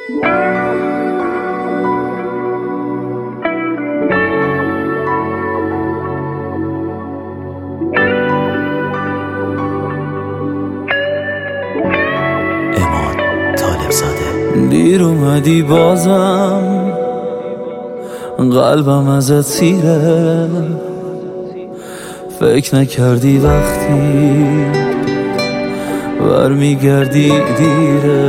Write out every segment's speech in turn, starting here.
دیر اومدی بازم قلبم ازت سیره، فکر نکردی وقتی برمیگردی دیره.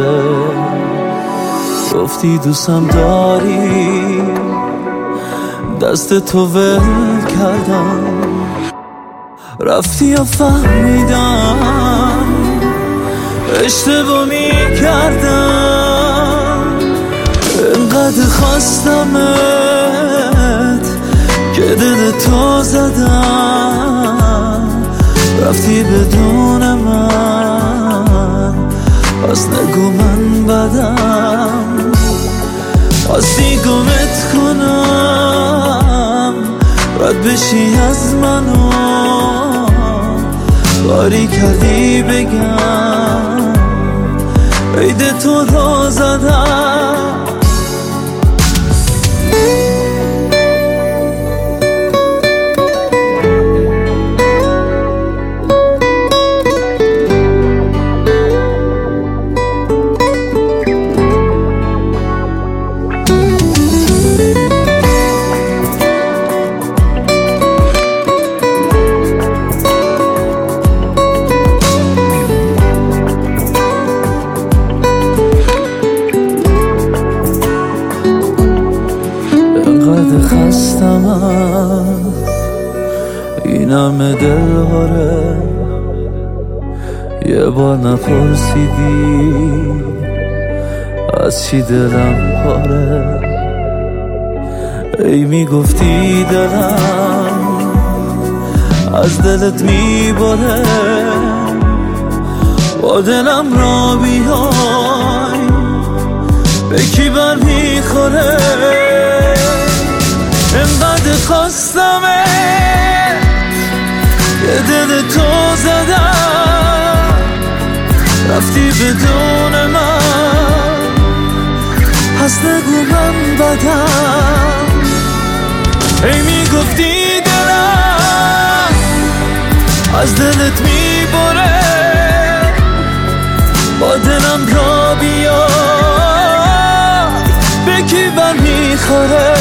گفتی دوستم داری، دست تو ول کردم، رفتی و فهمیدم اشتباه میکردم. انقدر خواستمت که دل تو زدم، رفتی بدون من، پس نگو من بدم. خواستی گمت کنم، رد بشی از منو، کاری کردی بگم عید تو رو زدم. خستم از این همه دلهاره، یه بار نپرسیدی از چی دلم پاره. ای میگفتی دلم از دلت میباره، با دلم را بیای به کی بر میخوره. انقدر خواستمت یه دل تو زدم، رفتی بدون من، پس نگو من بدم. ای میگفتی دلم از دلت میبره، با دلم را بیا به کی بر میخوره.